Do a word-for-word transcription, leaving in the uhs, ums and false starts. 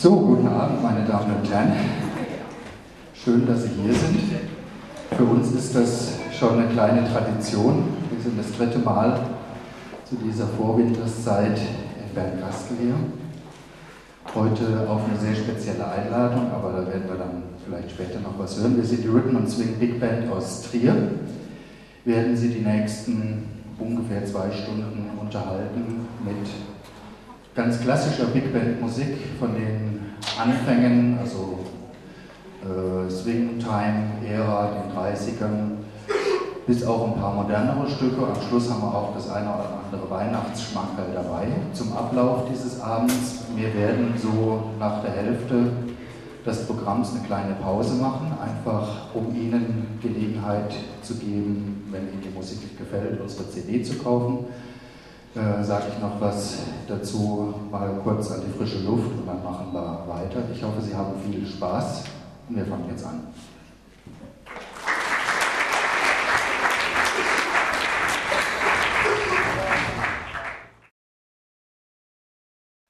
So, guten Abend, meine Damen und Herren. Schön, dass Sie hier sind. Für uns ist das schon eine kleine Tradition. Wir sind das dritte Mal zu dieser Vorwinterszeit in Bernkastel hier. Heute auf eine sehr spezielle Einladung, aber da werden wir dann vielleicht später noch was hören. Wir sind die Rhythm and Swing Big Band aus Trier. Werden Sie die nächsten ungefähr zwei Stunden unterhalten mit ganz klassischer Big Band Musik von den Anfängen, also äh, Swing Time Ära, den dreißigern, bis auch ein paar modernere Stücke. Am Schluss haben wir auch das eine oder andere Weihnachtsschmankerl dabei. Zum Ablauf dieses Abends, wir werden so nach der Hälfte des Programms eine kleine Pause machen, einfach um Ihnen Gelegenheit zu geben, wenn Ihnen die Musik gefällt, unsere C D zu kaufen. Äh, sage ich noch was dazu, mal kurz an die frische Luft und dann machen wir weiter. Ich hoffe, Sie haben viel Spaß und wir fangen jetzt an.